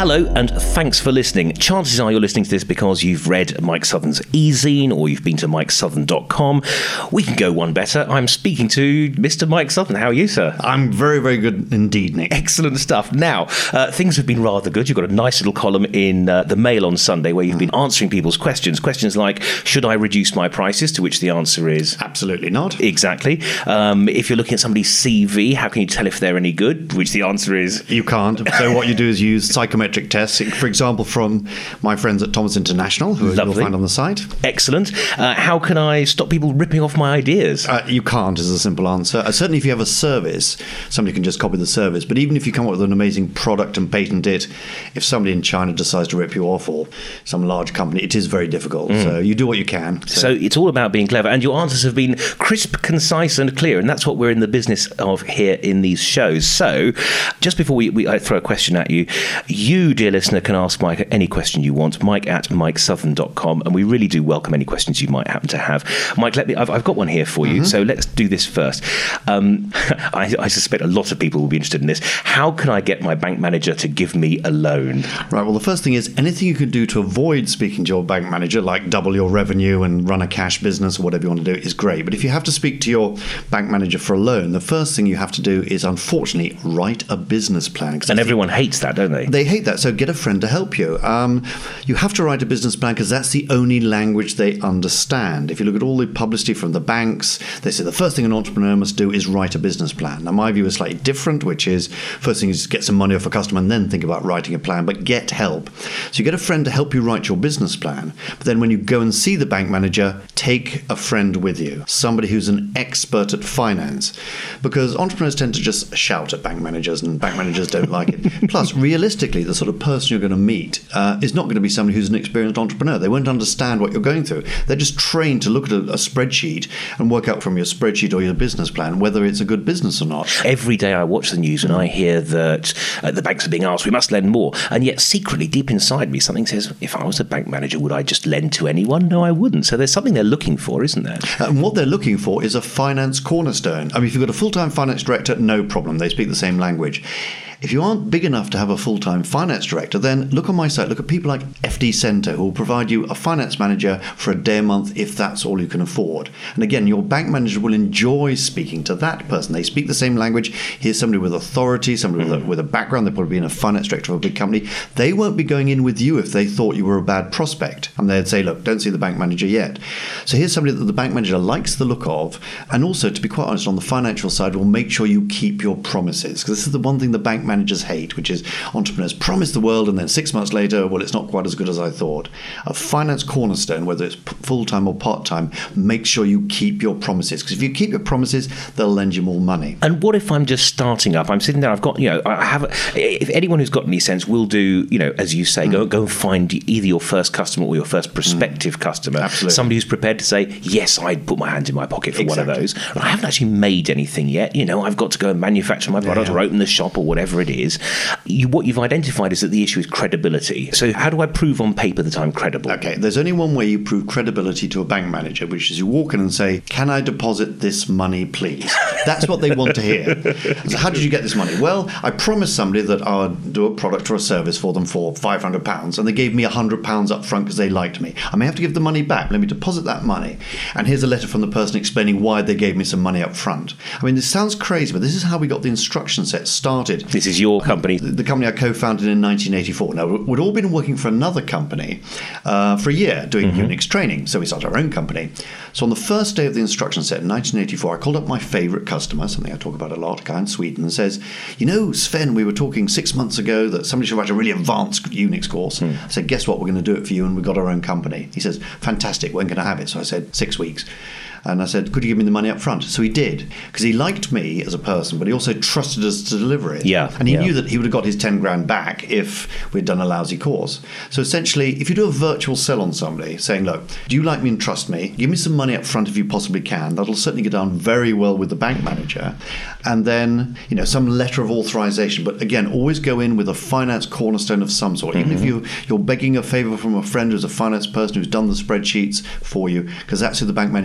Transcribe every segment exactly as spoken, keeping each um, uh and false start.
Hello and thanks for listening. Chances are you're listening to this because you've read Mike Southern's e-zine or you've been to mike southern dot com. We can go one better. I'm speaking to Mister Mike Southern. How are you, sir? I'm very, very good indeed, Nick. Excellent stuff. Now, uh, things have been rather good. You've got a nice little column in uh, the Mail on Sunday where you've mm. been answering people's questions. Questions like, should I reduce my prices? To which the answer is... absolutely not. Exactly. Um, if you're looking at somebody's C V, how can you tell if they're any good? To which the answer is... you can't. So what you do is use psychometric tests, for example, from my friends at Thomas International, who Lovely. You'll find on the site. Excellent. Uh, how can I stop people ripping off my ideas? Uh, you can't, is a simple answer. Uh, certainly if you have a service, somebody can just copy the service. But even if you come up with an amazing product and patent it, if somebody in China decides to rip you off or some large company, it is very difficult. Mm. So you do what you can. So. so it's all about being clever. And your answers have been crisp, concise and clear. And that's what we're in the business of here in these shows. So just before we, we I throw a question at you, you, dear listener, can ask Mike any question you want, Mike at mike southern dot com, and we really do welcome any questions you might happen to have. Mike, let me, I've, I've got one here for you, mm-hmm. so let's do this first. Um, I, I suspect a lot of people will be interested in this. How can I get my bank manager to give me a loan? Right, well, the first thing is anything you can do to avoid speaking to your bank manager, like double your revenue and run a cash business or whatever you want to do, is great. But if you have to speak to your bank manager for a loan, the first thing you have to do is, unfortunately, write a business plan. And everyone hates that, don't they? They hate that, so get a friend to help you. Um, you have to write a business plan because that's the only language they understand. If you look at all the publicity from the banks, they say the first thing an entrepreneur must do is write a business plan. Now, my view is slightly different, which is first thing is get some money off a customer and then think about writing a plan, but get help. So you get a friend to help you write your business plan, but then when you go and see the bank manager, take a friend with you, somebody who's an expert at finance, because entrepreneurs tend to just shout at bank managers and bank managers don't like it. Plus, realistically, the sort of person you're going to meet uh, is not going to be somebody who's an experienced entrepreneur. They won't understand what you're going through. They're just trained to look at a, a spreadsheet and work out from your spreadsheet or your business plan whether it's a good business or not. Every day I watch the news and I hear that uh, the banks are being asked, we must lend more. And yet secretly, deep inside me, something says, if I was a bank manager, would I just lend to anyone? No, I wouldn't. So there's something they're looking for, isn't there? And what they're looking for is a finance cornerstone. I mean, if you've got a full-time finance director, no problem. They speak the same language. If you aren't big enough to have a full-time finance director, then look on my site. Look at people like F D Center, who will provide you a finance manager for a day a month if that's all you can afford. And again, your bank manager will enjoy speaking to that person. They speak the same language. Here's somebody with authority, somebody with a, with a background. They've probably been a finance director of a big company. They won't be going in with you if they thought you were a bad prospect. And they'd say, look, don't see the bank manager yet. So here's somebody that the bank manager likes the look of. And also, to be quite honest, on the financial side, will make sure you keep your promises. Because this is the one thing the bank managers hate, which is entrepreneurs promise the world and then six months later, well, it's not quite as good as I thought. A finance cornerstone, whether it's full-time or part-time, make sure you keep your promises. Because if you keep your promises, they'll lend you more money. And what if I'm just starting up? I'm sitting there, I've got, you know, I have, if anyone who's got any sense will do, you know, as you say, mm. go, go and find either your first customer or your first prospective mm. customer. Absolutely. Somebody who's prepared to say, yes, I'd put my hand in my pocket for exactly. one of those. But I haven't actually made anything yet. You know, I've got to go and manufacture my product yeah. or open the shop or whatever it is. You, what you've identified is that the issue is credibility. So how do I prove on paper that I'm credible? Okay, there's only one way you prove credibility to a bank manager, which is you walk in and say, can I deposit this money, please? That's what they want to hear. So how did you get this money? Well, I promised somebody that I would do a product or a service for them for five hundred pounds, and they gave me one hundred pounds up front because they liked me. I may have to give the money back. Let me deposit that money. And here's a letter from the person explaining why they gave me some money up front. I mean, this sounds crazy, but this is how we got the instruction set started. This is your company. The company I co-founded in nineteen eighty-four. Now, we'd all been working for another company uh, for a year doing mm-hmm. Unix training, so we started our own company. So on the first day of the instruction set in nineteen eighty-four, I called up my favourite customer, something I talk about a lot, a guy in Sweden, and says, you know, Sven, we were talking six months ago that somebody should write a really advanced Unix course. Mm. I said, guess what, we're going to do it for you, and we got our own company. He says, fantastic, when can I have it? So I said, six weeks. And I said, could you give me the money up front? So he did, because he liked me as a person, but he also trusted us to deliver it. Yeah, and he yeah. knew that he would have got his ten grand back if we'd done a lousy course. So essentially, if you do a virtual sell on somebody, saying, look, do you like me and trust me? Give me some money up front if you possibly can. That'll certainly get down very well with the bank manager. And then, you know, some letter of authorization. But again, always go in with a finance cornerstone of some sort. Mm-hmm. Even if you, you're begging a favor from a friend who's a finance person who's done the spreadsheets for you, because that's who the bank manager really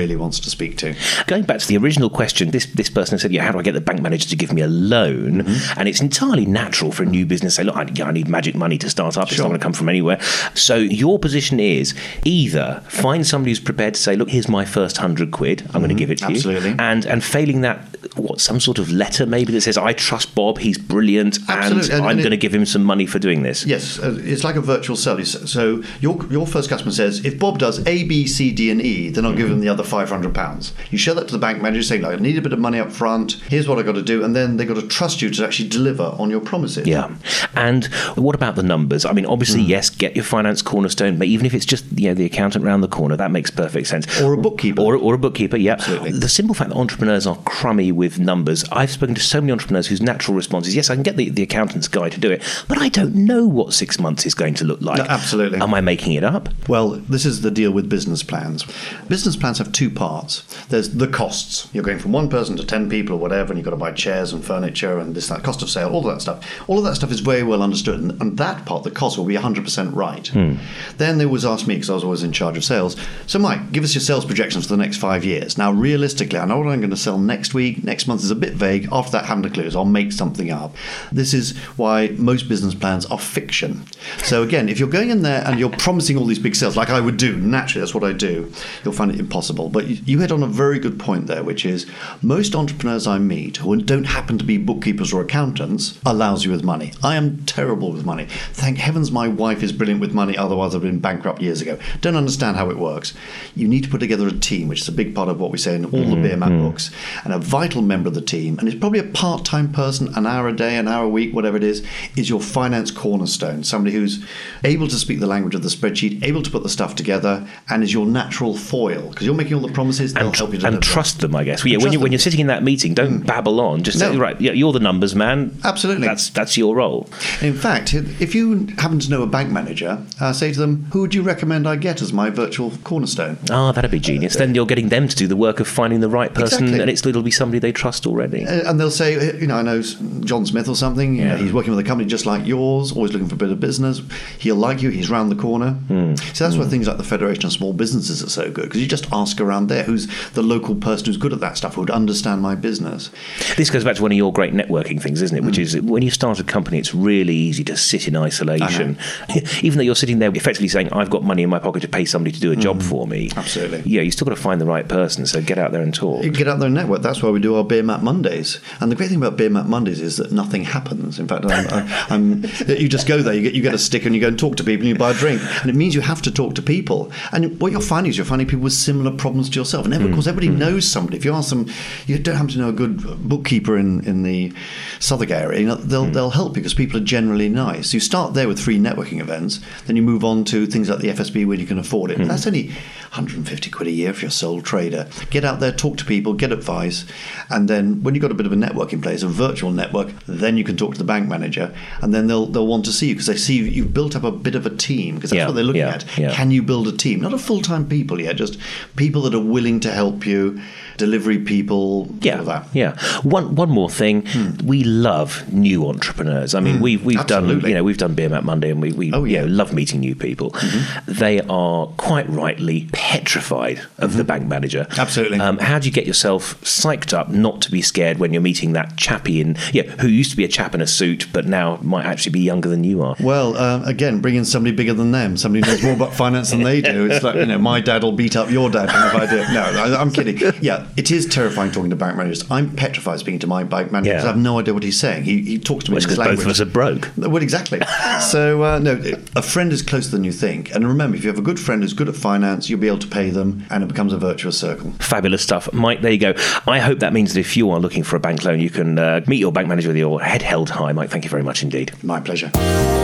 really wants to speak to. Going back to the original question, this, this person said, yeah, how do I get the bank manager to give me a loan? Mm-hmm. And it's entirely natural for a new business to say, look, I, I need magic money to start up. Sure. It's not going to come from anywhere. So your position is either find somebody who's prepared to say, look, here's my first hundred quid. I'm mm-hmm. going to give it to Absolutely. you. And and failing that, what, some sort of letter maybe that says, I trust Bob, he's brilliant, Absolutely. and, and I'm it, going to give him some money for doing this. Yes, uh, it's like a virtual sell. So your your first customer says, if Bob does A, B, C, D, and E, then I'll mm-hmm. give him the other five hundred pounds. You show that to the bank manager, saying, like, I need a bit of money up front, here's what I've got to do, and then they've got to trust you to actually deliver on your promises. Yeah. And what about the numbers? I mean, obviously, mm. yes, get your finance cornerstone, but even if it's just, you know, the accountant round the corner, that makes perfect sense. Or a bookkeeper. Or, or a bookkeeper, yeah. Absolutely. The simple fact that entrepreneurs are crummy with numbers, I've spoken to so many entrepreneurs whose natural response is, yes, I can get the, the accountant's guy to do it, but I don't know what six months is going to look like. No, absolutely. Am I making it up? Well, this is the deal with business plans. Business plans have two parts. There's the costs. You're going from one person to ten people or whatever, and you've got to buy chairs and furniture and this, that, cost of sale, all of that stuff. All of that stuff is very well understood, and, and that part, the cost, will be one hundred percent right. Hmm. Then they always ask me, because I was always in charge of sales, so Mike, give us your sales projections for the next five years. Now, realistically, I know what I'm going to sell next week. Next month is a bit vague. After that, haven't a clue. So I'll make something up. This is why most business plans are fiction. So again, if you're going in there and you're promising all these big sales, like I would do, naturally, that's what I do, you'll find it impossible. But you, you hit on a very good point there, which is most entrepreneurs I meet who don't happen to be bookkeepers or accountants are lousy with money. I am terrible with money. Thank heavens my wife is brilliant with money, otherwise I'd have been bankrupt years ago. Don't understand how it works. You need to put together a team, which is a big part of what we say in all mm-hmm. the Beer Mat books, and a vital member of the team, and it's probably a part-time person, an hour a day, an hour a week, whatever it is, is your finance cornerstone, somebody who's able to speak the language of the spreadsheet, able to put the stuff together, and is your natural foil, because you're making all the promises, they'll and, help you deliver. And trust them, I guess. Yeah, when, you, when you're sitting in that meeting, don't mm. babble on. Just no. say, right, yeah, you're the numbers man. Absolutely. That's that's your role. In fact, if you happen to know a bank manager, uh, say to them, who would you recommend I get as my virtual cornerstone? Oh, that'd be genius. Uh, then you're getting them to do the work of finding the right person, exactly. and it's, it'll be somebody they trust already. Uh, and they'll say, you know, I know John Smith or something, yeah. you know, he's working with a company just like yours, always looking for a bit of business. He'll like you, he's round the corner. Mm. So that's mm. why things like the Federation of Small Businesses are so good, because you just ask around there, who's the local person who's good at that stuff, who would understand my business. This goes back to one of your great networking things, isn't it? Which mm. is when you start a company, it's really easy to sit in isolation. Even though you're sitting there effectively saying, I've got money in my pocket to pay somebody to do a mm. job for me. Absolutely. Yeah, you still got to find the right person, so get out there and talk. You get out there and network. That's why we do our Beer Mat Mondays. And the great thing about Beer Mat Mondays is that nothing happens. In fact, I'm, I'm, you just go there, you get, you get a stick and you go and talk to people and you buy a drink. And it means you have to talk to people. And what you're finding is you're finding people with similar problems to yourself. And of course, everybody mm. knows somebody. If you ask them, you don't happen to know a good bookkeeper in, in the Southwark area, you know, they'll, mm. they'll help you because people are generally nice. You start there with free networking events, then you move on to things like the F S B where you can afford it. Mm. That's only one hundred fifty quid a year if you're a sole trader. Get out there, talk to people, get advice, and then when you've got a bit of a network in place, a virtual network, then you can talk to the bank manager, and then they'll they'll want to see you because they see you've built up a bit of a team, because that's yeah, what they're looking yeah, at. Yeah. Can you build a team? Not a full-time people yet, just people that are willing to help you, delivery people, yeah, all of that. Yeah. One one more thing, hmm. we love new entrepreneurs. I mean, hmm. we've we've Absolutely. done you know we've done Beer Mat Monday, and we we oh, yeah. you know, love meeting new people. Mm-hmm. They are quite rightly petrified of mm-hmm. the bank manager. Absolutely. Um, how do you get yourself psyched up not to be scared when you're meeting that chappie in yeah who used to be a chap in a suit but now might actually be younger than you are? Well, uh, again, bring in somebody bigger than them, somebody who knows more about finance than they do. It's like, you know, my dad will beat up your dad. If I do. No, I, I'm kidding. Yeah, it is terrifying talking to bank managers. I'm petrified speaking to my bank manager because yeah. I have no idea what he's saying. He, he talks to me well, in his because language. Both of us are broke. Well, exactly. So, uh, no, a friend is closer than you think. And remember, if you have a good friend who's good at finance, you'll be able to pay them, and it becomes a virtuous circle. Fabulous stuff. Mike, there you go. I hope that means that if you are looking for a bank loan, you can uh, meet your bank manager with your head held high. Mike, thank you very much indeed. My pleasure.